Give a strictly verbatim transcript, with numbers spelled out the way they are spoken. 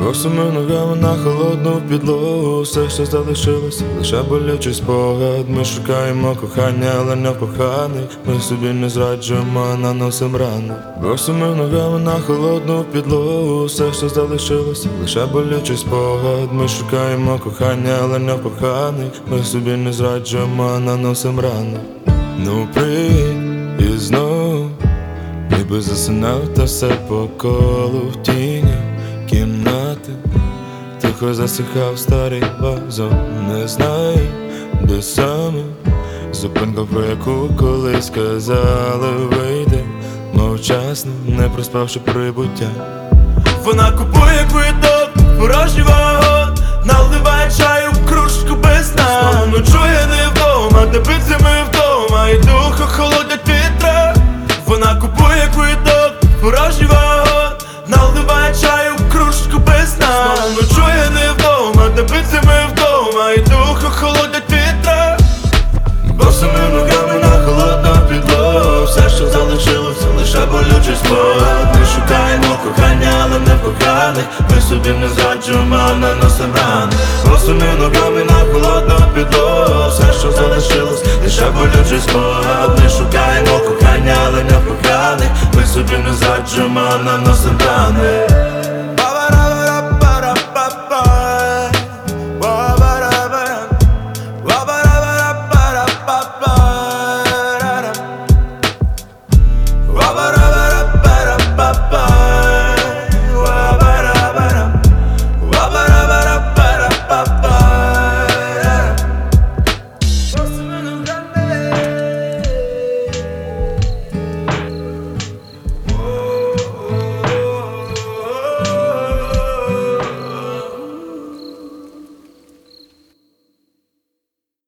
Босими ногами на холодну підлогу. Все, що залишилося, лише болючий спогад. Ми шукаємо кохання, але не в коханих. Ми собі не зраджуємо, а наносим рану. Босими ногами на холодну підлогу. Все, що залишилося, лише болючий спогад. Ми шукаємо кохання, але не в коханих. Ми собі не зраджуємо, а наносим рану. Ну приїдь і знов, ніби засинав, та все по колу в тінях кімнати. Тихо засихав старий вазон. Не знаю, де саме зупинка, про яку колись сказали, вийде мовчасно, не проспавши прибуття. Вона купує квиток, порожній вагон, наливає чаю в кружку без дна. Знову ночує не вдома, де бицями вдома, і дух охолодять вітра. Вона купує квиток, порожній вагон, наливає чаю в кружку без дна. Знову ночує не вдома, де бицями вдома, і дух охолодять вітра. Босими ногами на холодну підлогу. Все, що залишилося, лише болючий спогад. Ми шукаємо кохання, але не в коханих. Ми собі не зраджуємо, а наносим рани. Босими ногами на холодну підлогу. Все, що залишилося, лише болючий спогад. Ми шукаємо кохання, але не в коханих. Ми собі не зраджуємо, а наносим рани.